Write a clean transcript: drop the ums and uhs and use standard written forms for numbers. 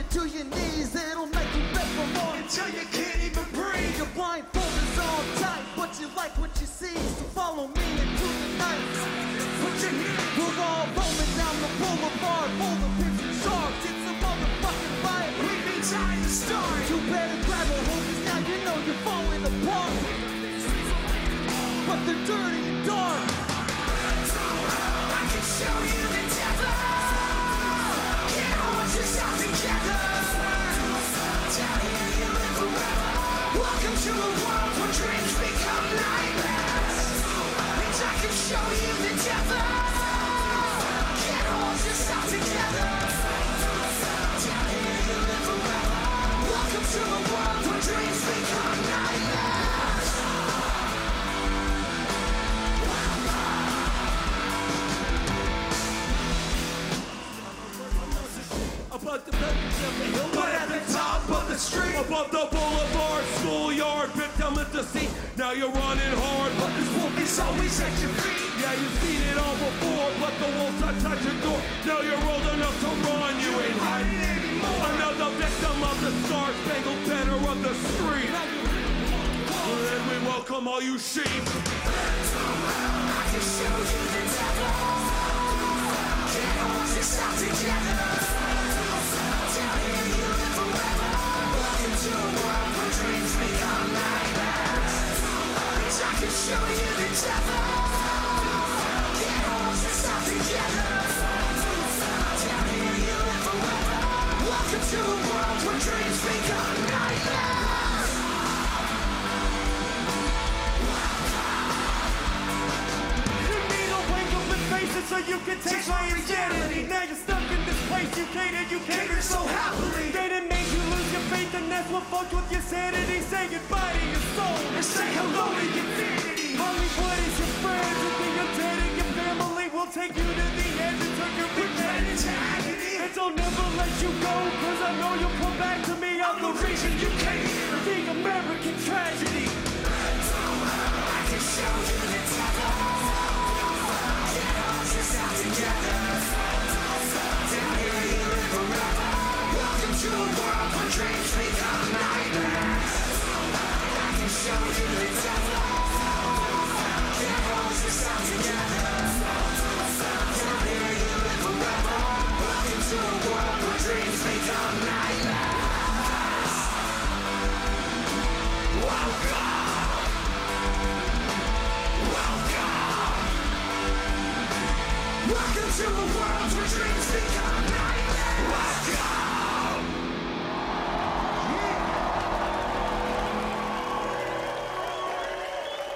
to your knees, it'll make you beg for more until you can't even breathe. Your blindfold is all tight, but you like what you see, so follow me into the night. Put your hands. We're all rolling down the boulevard, full of picture sharks. It's a motherfucking fight. We've been trying to start. You better grab a hold, 'cause now you know you're falling apart. But they're dirty and dark. I can show you the devil. Can't hold yourself together. Down here you live forever. Welcome to a world where dreams become nightmares. And I can show you the devil. Can't hold yourself together. Down here you live forever. Welcome to a world where dreams become nightmares. Above the buildings of the hill, But at the top of the street, above the boulevard, schoolyard, victim of deceit. Now you're running hard, but this wolf is always at your feet. yeah, you've seen it all before. But the wolves touch your door. Now you're old enough to run. You ain't hiding anymore. Another victim of the star-spangled banner of the street. Well, then we welcome all you sheep. I can show you the devil. Can't hold yourself together. Down here you live forever. Welcome to a world where dreams become nightmares. Bitch, I can show you the devil. Can't hold yourself together. Down here you live forever. Welcome to a world where dreams become nightmares. You need to wake up and face it so you can take my insanity. Now you're stuck in this place you can't and you can't Cater so happily. They didn't make you lose your faith and that's what fucked with your sanity. Say goodbye to your soul And say hello to infinity. Hollywood is your friends and then you're dead and your family will take you to the end and turn your big Ran into agony. and they'll never let you go, cause I know you'll come back to me. I'm The reason you came here. the American tragedy. I can show you the devil. Can't hold yourself together. Down here you live forever. Welcome to a world where dreams become nightmares. I can show you the devil. Can't hold yourself together. Down here you live forever. Welcome to a world where dreams become nightmares. Welcome. Welcome to a world where dreams become